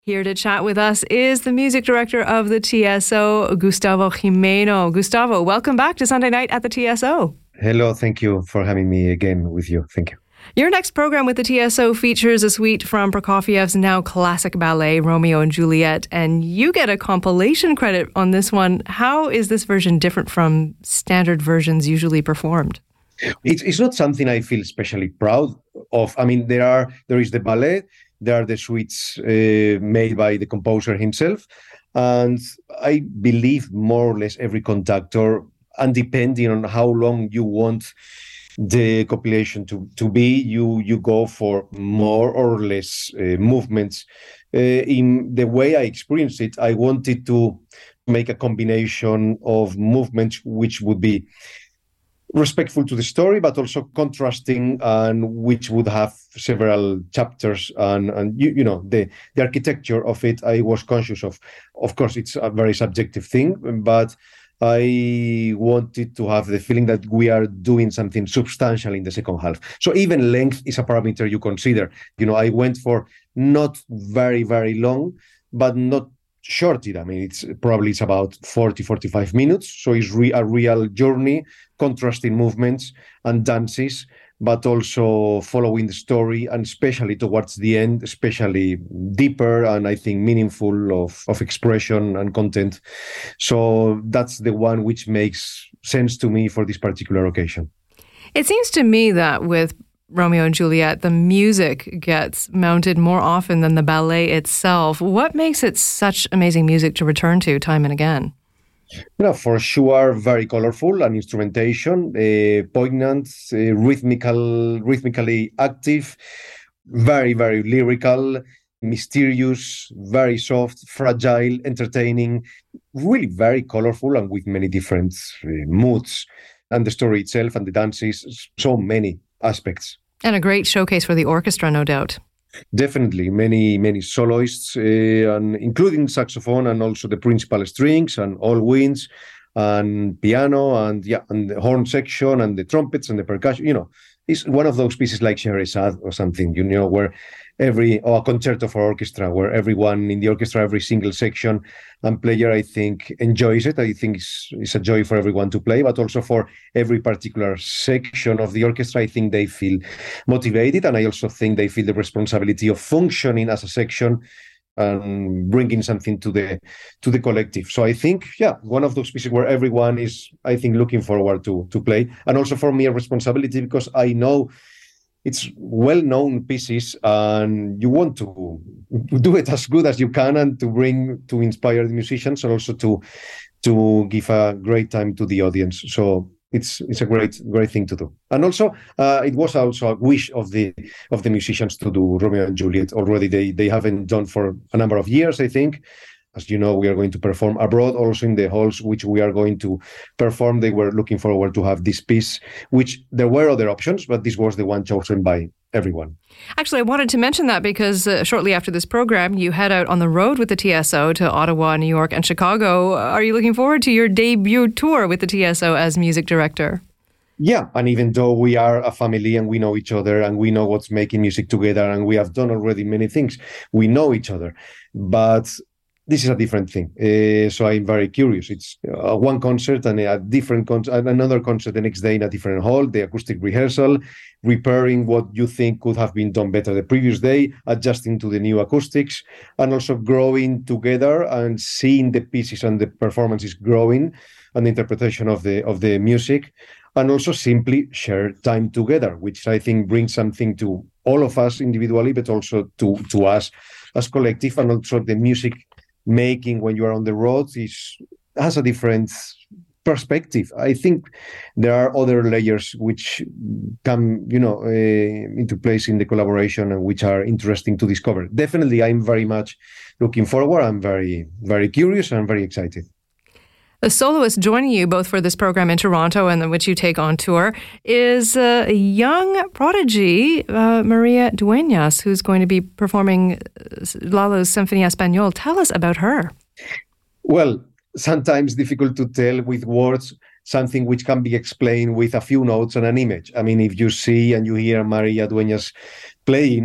Here to chat with us is the music director of the TSO, Gustavo Gimeno. Gustavo, welcome back to Sunday Night at the TSO. Hello, thank you for having me again with you. Thank you. Your next program with the TSO features a suite from Prokofiev's now classic ballet, Romeo and Juliet, and you get a compilation credit on this one. How is this version different from standard versions usually performed? It's not something I feel especially proud of. I mean, there is the ballet, there are the suites made by the composer himself, and I believe more or less every conductor, and depending on how long you want the compilation to be, you go for more or less movements. In the way I experienced it, I wanted to make a combination of movements which would be respectful to the story, but also contrasting, and which would have several chapters, and you know the architecture of it. I was conscious of. Of course, it's a very subjective thing, but I wanted to have the feeling that we are doing something substantial in the second half. So even length is a parameter you consider. You know, I went for not very, very long, but not short. I mean, it's about 40, 45 minutes. So it's a real journey, contrasting movements and dances, but also following the story, and especially towards the end, especially deeper and I think meaningful of expression and content. So that's the one which makes sense to me for this particular occasion. It seems to me that with Romeo and Juliet, the music gets mounted more often than the ballet itself. What makes it such amazing music to return to time and again? You know, for sure, very colorful and instrumentation, poignant, rhythmically active, very, very lyrical, mysterious, very soft, fragile, entertaining, really very colorful and with many different moods. And the story itself and the dances, so many aspects. And a great showcase for the orchestra, no doubt. Definitely, many soloists, and including saxophone and also the principal strings and all winds and piano and the horn section and the trumpets and the percussion. You know, it's one of those pieces like Scheherazade or something, you know, where or a concerto for orchestra, where everyone in the orchestra, every single section and player, I think, enjoys it. I think it's a joy for everyone to play, but also for every particular section of the orchestra, I think they feel motivated, and I also think they feel the responsibility of functioning as a section and bringing something to the collective. So I think, one of those pieces where everyone is, I think, looking forward to play, and also for me a responsibility because I know it's well-known pieces, and you want to do it as good as you can, and to inspire the musicians, and also to give a great time to the audience. So it's a great thing to do. And also, it was also a wish of the musicians to do Romeo and Juliet already. They haven't done for a number of years, I think. As you know, we are going to perform abroad, also in the halls which we are going to perform. They were looking forward to have this piece, which there were other options, but this was the one chosen by everyone. Actually, I wanted to mention that because shortly after this program, you head out on the road with the TSO to Ottawa, New York, and Chicago. Are you looking forward to your debut tour with the TSO as music director? Yeah, and even though we are a family and we know each other and we know what's making music together and we have done already many things, we know each other. But this is a different thing. So I'm very curious. It's one concert and a different concert, another concert the next day in a different hall, the acoustic rehearsal, repairing what you think could have been done better the previous day, adjusting to the new acoustics, and also growing together and seeing the pieces and the performances growing and the interpretation of the music, and also simply share time together, which I think brings something to all of us individually, but also to us as collective, and also the music making when you are on the road has a different perspective. I think there are other layers which come, into place in the collaboration and which are interesting to discover. Definitely, I'm very much looking forward. I'm very, very curious and very excited. The soloist joining you both for this program in Toronto and then which you take on tour is a young prodigy, Maria Dueñas, who's going to be performing Lalo's Sinfonia Español. Tell us about her. Well, sometimes difficult to tell with words something which can be explained with a few notes and an image. I mean, if you see and you hear Maria Dueñas playing,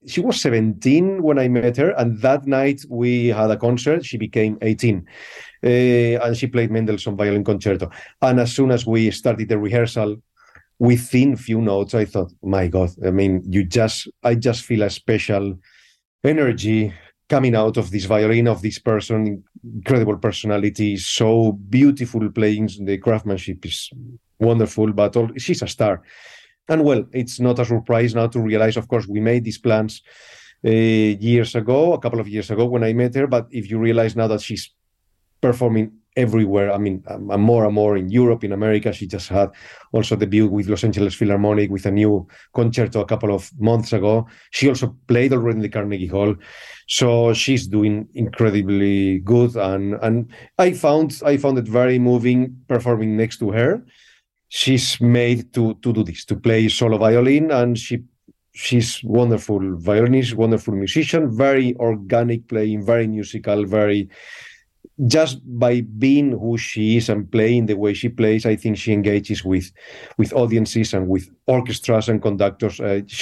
she was 17 when I met her, and that night we had a concert. She became 18, and she played Mendelssohn Violin Concerto. And as soon as we started the rehearsal, within few notes, I thought, my God, I mean, I just feel a special energy coming out of this violin, of this person, incredible personality, so beautiful playing. The craftsmanship is wonderful, but she's a star. And well, it's not a surprise now to realize, of course, we made these plans a couple of years ago when I met her, but if you realize now that she's performing everywhere, I mean, more and more in Europe, in America. She just had also debut with Los Angeles Philharmonic with a new concerto a couple of months ago. She also played already in the Carnegie Hall. So she's doing incredibly good. And I found it very moving performing next to her. She's made to do this, to play solo violin, and she's wonderful violinist, wonderful musician, very organic playing, very musical, very... Just by being who she is and playing the way she plays, I think she engages with audiences and with orchestras and conductors.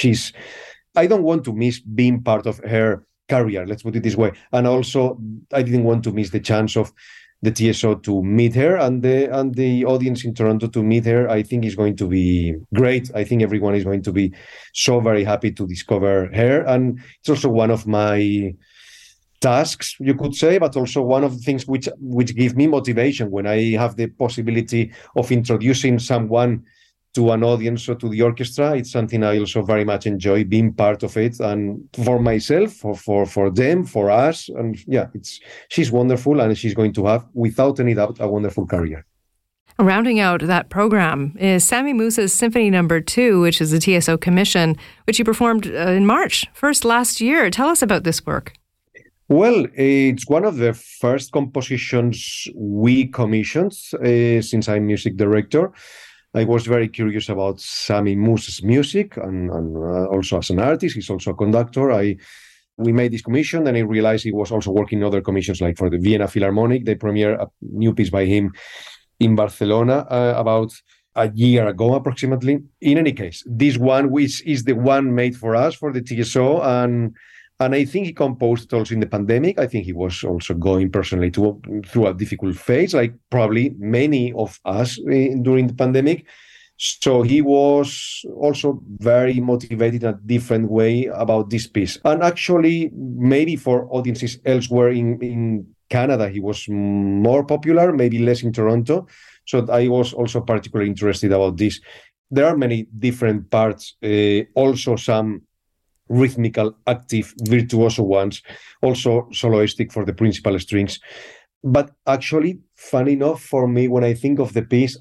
I don't want to miss being part of her career, let's put it this way. And also, I didn't want to miss the chance of the TSO to meet her and the audience in Toronto to meet her. I think is going to be great. I think everyone is going to be so very happy to discover her. And it's also one of my tasks, you could say, but also one of the things which give me motivation when I have the possibility of introducing someone to an audience or to the orchestra. It's something I also very much enjoy being part of it, and for myself, for them, for us. And yeah, she's wonderful, and she's going to have, without any doubt, a wonderful career. Rounding out that program is Sami Musa's Symphony No. 2, which is a TSO commission, which you performed in March, first last year. Tell us about this work. Well, it's one of the first compositions we commissioned since I'm music director. I was very curious about Sami Musa's music and also as an artist. He's also a conductor. We made this commission, and I realized he was also working in other commissions, like for the Vienna Philharmonic. They premiered a new piece by him in Barcelona about a year ago, approximately. In any case, this one, which is the one made for us, for the TSO, and I think he composed it also in the pandemic. I think he was also going personally through a difficult phase, like probably many of us during the pandemic. So he was also very motivated in a different way about this piece. And actually, maybe for audiences elsewhere in Canada, he was more popular, maybe less in Toronto. So I was also particularly interested about this. There are many different parts, also some rhythmical, active, virtuoso ones, also soloistic for the principal strings. But actually, funny enough, for me, when I think of the piece,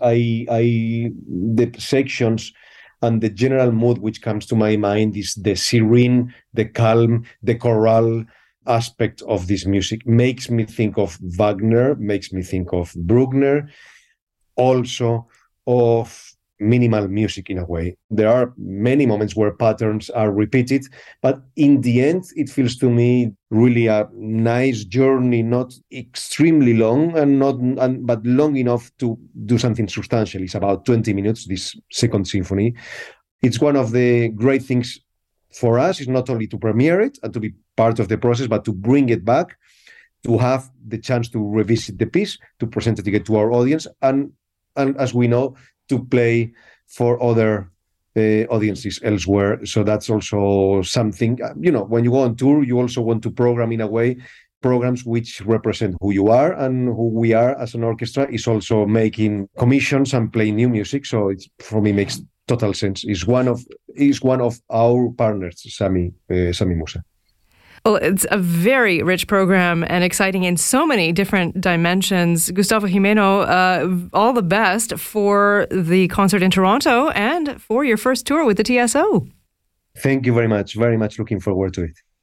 the sections and the general mood which comes to my mind is the serene, the calm, the chorale aspect of this music. Makes me think of Wagner, makes me think of Bruckner, also of minimal music in a way. There are many moments where patterns are repeated, but in the end, it feels to me really a nice journey, not extremely long but long enough to do something substantial. It's about 20 minutes, this second symphony. It's one of the great things for us is not only to premiere it and to be part of the process, but to bring it back, to have the chance to revisit the piece, to present it again to our audience, and as we know, to play for other audiences elsewhere. So that's also something, when you go on tour, you also want to program in a way, programs which represent who you are and who we are as an orchestra, is also making commissions and playing new music. So it, for me, makes total sense. Is one of our partners, Sami Musa. Well, it's a very rich program and exciting in so many different dimensions. Gustavo Gimeno, all the best for the concert in Toronto and for your first tour with the TSO. Thank you very much. Very much looking forward to it.